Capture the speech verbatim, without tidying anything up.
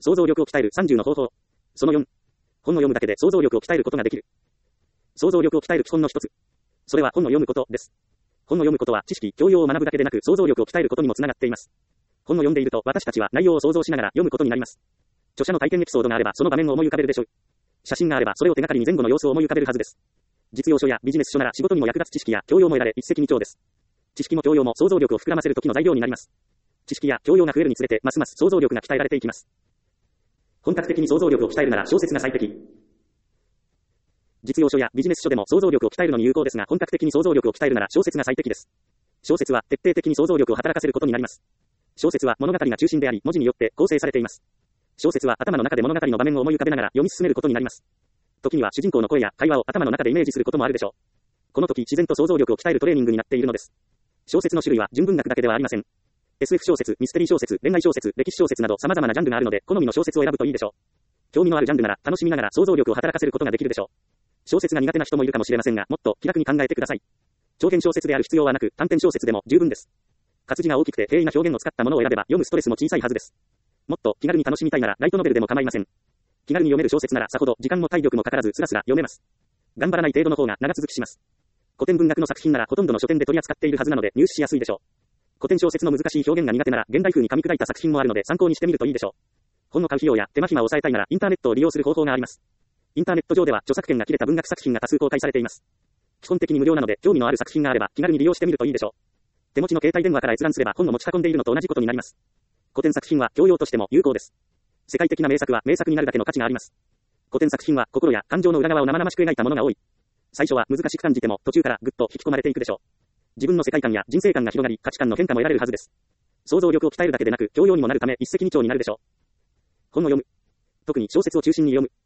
想像力を鍛えるさんじゅうの方法。そのよん。本を読むだけで想像力を鍛えることができる。想像力を鍛える基本の一つ。それは本を読むことです。本を読むことは知識、教養を学ぶだけでなく想像力を鍛えることにもつながっています。本を読んでいると私たちは内容を想像しながら読むことになります。著者の体験エピソードがあればその場面を思い浮かべるでしょう。写真があればそれを手がかりに前後の様子を思い浮かべるはずです。実用書やビジネス書なら仕事にも役立つ知識や教養も得られ一石二鳥です。知識も教養も想像力を膨らませる時の材料になります。知識や教養が増えるにつれてますます想像力が鍛えられていきます。本格的に想像力を鍛えるなら小説が最適。実用書やビジネス書でも想像力を鍛えるのに有効ですが、本格的に想像力を鍛えるなら小説が最適です。小説は徹底的に想像力を働かせることになります。小説は物語が中心であり、文字によって構成されています。小説は頭の中で物語の場面を思い浮かべながら読み進めることになります。時には主人公の声や会話を頭の中でイメージすることもあるでしょう。この時自然と想像力を鍛えるトレーニングになっているのです。小説の種類は純文学だけではありません。エスエフ 小説、ミステリー小説、恋愛小説、歴史小説など様々なジャンルがあるので、好みの小説を選ぶといいでしょう。興味のあるジャンルなら楽しみながら想像力を働かせることができるでしょう。小説が苦手な人もいるかもしれませんが、もっと気楽に考えてください。長編小説である必要はなく、短編小説でも十分です。活字が大きくて平易な表現を使ったものを選べば読むストレスも小さいはずです。もっと気軽に楽しみたいならライトノベルでも構いません。気軽に読める小説ならさほど時間も体力もかからずスラスラ読めます。頑張らない程度の方が長続きします。古典文学の作品ならほとんどの書店で取り扱っているはずなので入手しやすいでしょう。古典小説の難しい表現が苦手なら現代風に噛み砕いた作品もあるので参考にしてみるといいでしょう。本の買う費用や手間暇を抑えたいならインターネットを利用する方法があります。インターネット上では著作権が切れた文学作品が多数公開されています。基本的に無料なので興味のある作品があれば気軽に利用してみるといいでしょう。手持ちの携帯電話から閲覧すれば本を持ち運んでいるのと同じことになります。古典作品は教養としても有効です。世界的な名作は名作になるだけの価値があります。古典作品は心や感情の裏側を生々しく描いたものが多い。最初は難しく感じても途中からぐっと引き込まれていくでしょう。自分の世界観や人生観が広がり価値観の変化も得られるはずです。想像力を鍛えるだけでなく教養にもなるため一石二鳥になるでしょう。本を読む。特に小説を中心に読む。